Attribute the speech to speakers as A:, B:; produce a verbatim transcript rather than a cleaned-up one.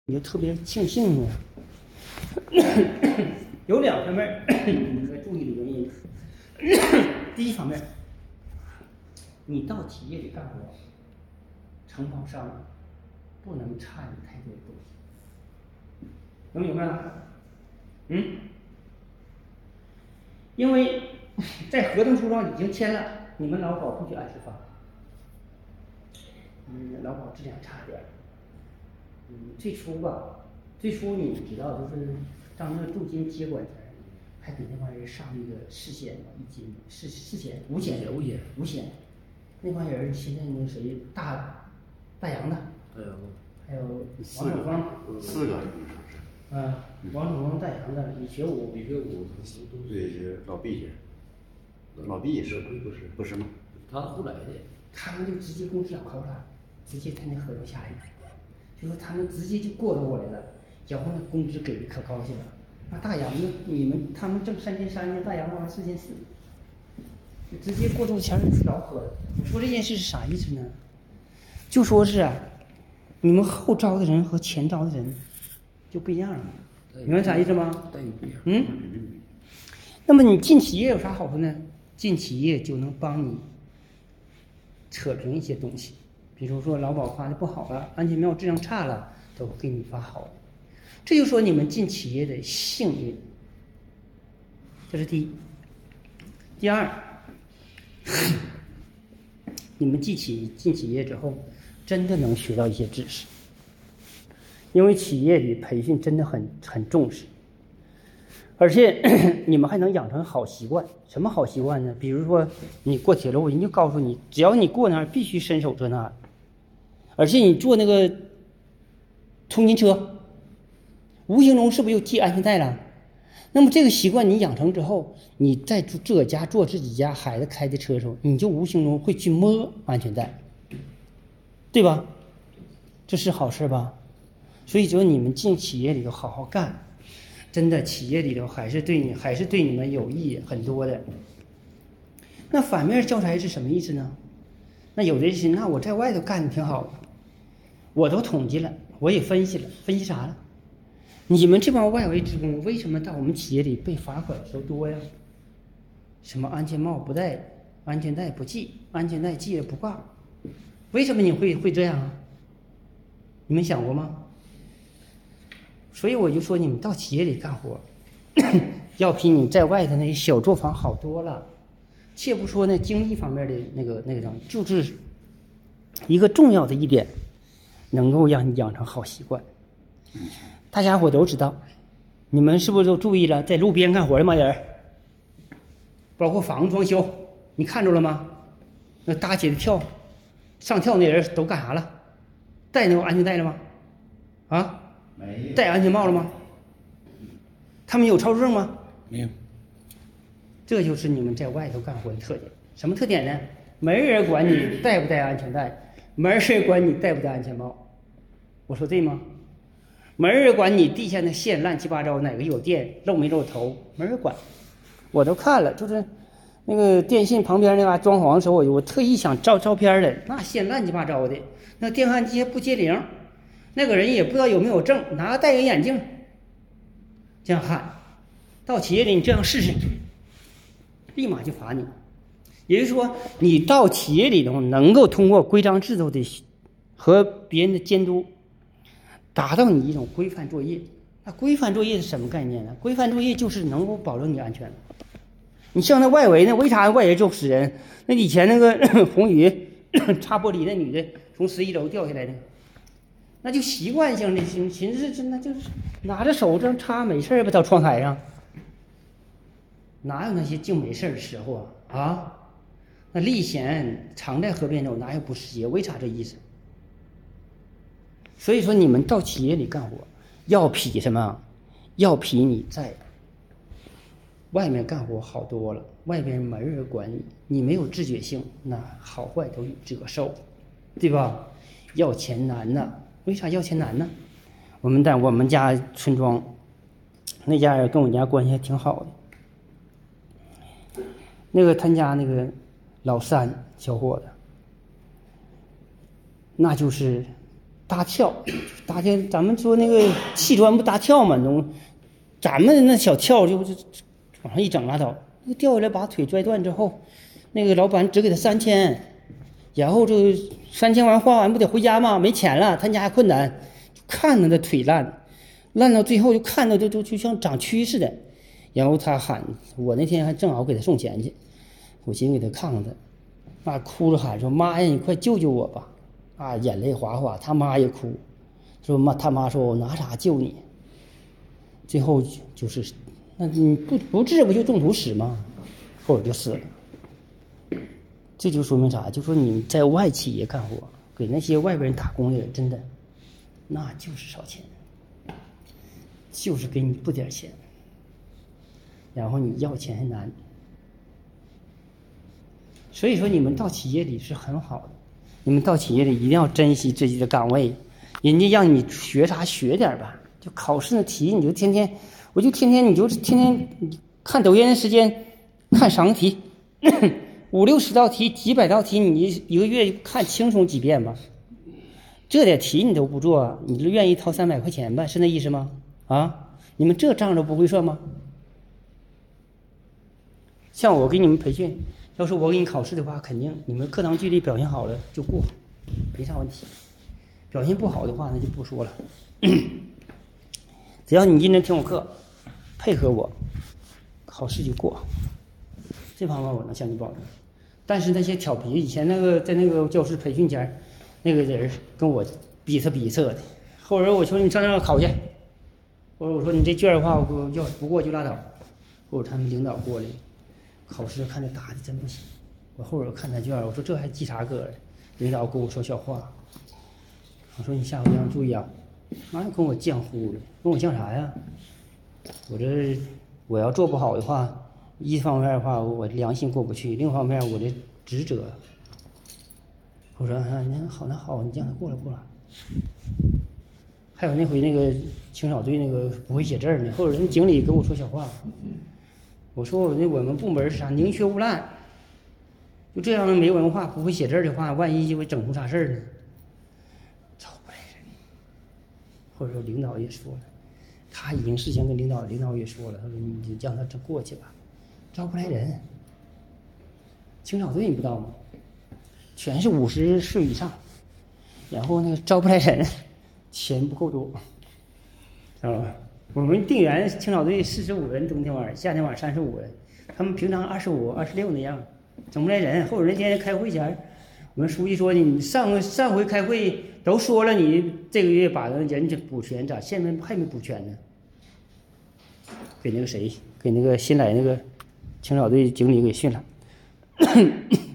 A: 你就特别庆幸呢。有两方面你应该注意的原因。第一方面，你到企业里干活，承包商不能差你太多的东西，能明白吗？嗯，因为在合同书上已经签了，你们劳保不许按时发，嗯，劳保质量差点。嗯，最初吧，最初你知道就是当那个驻京接管前，还给那帮人上那个市险嘛，一金是市险五险
B: 五险
A: 五险，那帮人现在那谁大大洋的，
B: 大洋的，
A: 还有王守峰，
C: 四个，
A: 嗯，王守峰、大洋的李学武，
B: 李学武，
C: 对，是老毕先生，老毕也是，
B: 不是
C: 不是吗？
B: 他后来的，
A: 他们就直接工资要扣了，直接他那合同下来了。就说他们直接就过到我来了，然后呢工资给的可高兴了。那大洋呢，你们他们挣三千三呢，大洋往四千四，就直接过渡钱老喝了。我说这件事是啥意思呢？就说是啊，你们后招的人和前招的人就不一样了，明白啥意思吗？
B: 待遇不一样。
A: 嗯。那么你进企业有啥好处呢？进企业就能帮你扯平一些东西。比如说劳保发的不好了，安全帽质量差了，都给你发好。这就说你们进企业的幸运，这是第一。第二，你们进企进企业之后，真的能学到一些知识，因为企业里培训真的很很重视，而且你们还能养成好习惯。什么好习惯呢？比如说你过铁路，人就告诉你，只要你过那儿必须伸手这那儿。而且你坐那个通勤车，无形中是不是又系安全带了？那么这个习惯你养成之后，你在自个家坐自己家孩子开的车的时候，你就无形中会去摸安全带，对吧？这是好事吧？所以说你们进企业里头好好干，真的企业里头还是对你还是对你们有益很多的。那反面教材是什么意思呢？那有的人说，那我在外头干的挺好的，我都统计了，我也分析了，分析啥了？你们这帮外围职工为什么到我们企业里被罚款的时候多呀？什么安全帽不戴，安全带不系，安全带系了不挂，为什么你会会这样啊？你们想过吗？所以我就说，你们到企业里干活，要比你在外头那些小作坊好多了。且不说那经济方面的那个那个什么，就是一个重要的一点，能够让你养成好习惯。大家伙都知道，你们是不是都注意了？在路边干活的嘛人，包括房子装修，你看着了吗？那搭起的跳，上跳那人都干啥了？戴那个安全带了吗？啊？
C: 没
A: 戴安全帽了吗？他们有超速证吗？
B: 没有。
A: 这就是你们在外头干活的特点。什么特点呢？没人管你戴不戴安全带，没人管你戴不戴安全帽。我说对吗？没人管你地下那线乱七八糟，哪个有电漏没漏头，没人管。我都看了，就是那个电信旁边那嘎装潢的时候，我我特意想照照片的，那线乱七八糟的，那电焊机还不接铃，那个人也不知道有没有证，拿戴个眼镜这样焊。到企业里你这样试试，立马就罚你。也就是说，你到企业里头能够通过规章制度的和别人的监督，达到你一种规范作业。那规范作业是什么概念呢？规范作业就是能够保证你安全。你像那外围呢，为啥外围就死人？那以前那个红雨擦玻璃那女的从十一楼掉下来的，那就习惯性的寻寻思，那就是拿着手这样擦没事吧，到窗台上。哪有那些净没事的时候啊？啊，那历险常在河边走，哪有不湿鞋？为啥这意思？所以说，你们到企业里干活，要比什么？要比你在外面干活好多了。外边没人管你，你没有自觉性，那好坏都你自个受，对吧？要钱难呐，为啥要钱难呢？我们在我们家村庄，那家人跟我家关系还挺好的。那个他家那个老三小伙子，那就是搭跳，搭跳，咱们说那个砌砖不搭跳嘛，那咱们那小跳就就往上一整拉倒，掉下来把腿拽断之后，那个老板只给他三千，然后这三千完花完不得回家吗？没钱了，他家还困难，看着他腿烂，烂到最后就看到就就就像长蛆似的，然后他喊我那天还正好给他送钱去，我寻思给他看看他，啊哭着喊说妈呀你快救救我吧，啊眼泪哗哗，他妈也哭，说妈他妈说我拿啥救你？最后就是，那你不不治不就中途死吗？后来就死了。这就说明啥？就说你在外企业干活，给那些外边人打工的人，真的，那就是少钱，就是给你不点钱，然后你要钱还难。所以说你们到企业里是很好的，你们到企业里一定要珍惜自己的岗位，人家让你学啥学点吧。就考试那题，你就天天，我就天天，你就天天看抖音的时间，看赏题，五六十道题，几百道题，你一个月看轻松几遍吧。这点题你都不做，你就愿意掏三百块钱吧？是那意思吗？啊，你们这账都不会算吗？像我给你们培训，要是我给你考试的话，肯定你们课堂纪律表现好了就过，没啥问题。表现不好的话，那就不说了。只要你认真听我课，配合我，考试就过。这方面我能向你保证。但是那些调皮，以前那个在那个教师培训前，那个人跟我比策比策的。后来我说你上那考去，或者我说你这卷的话，我要不过就拉倒。或者他们领导过来，考试看着答的真不行。我后边看他卷，我说这还记啥歌？领导跟我说笑话，我说你下回要注意啊。妈跟我犟乎的，跟我犟啥呀？我这我要做不好的话，一方面的话我良心过不去，另一方面我这职责。我说啊，那好那好，你让他过来过来。还有那回那个清扫队那个不会写字呢，后者人经理跟我说小话，我说我那我们部门是啥宁缺毋滥，就这样没文化不会写字的话，万一就会整出啥事呢？或者说领导也说了，他已经事先跟领导领导也说了，他说你就让他这过去吧，招不来人。清扫队你不知道吗？全是五十岁以上，然后那个招不来人，钱不够多，知道吧？我们定员清扫队四十五人，冬天晚上，夏天晚上三十五人，他们平常二十五、二十六那样，整不来人。后者那天开会前，我们书记说你上上回开会都说了，你这个月把人家补全，咋现在还没补全呢？给那个谁，给那个新来那个清扫队经理给训了。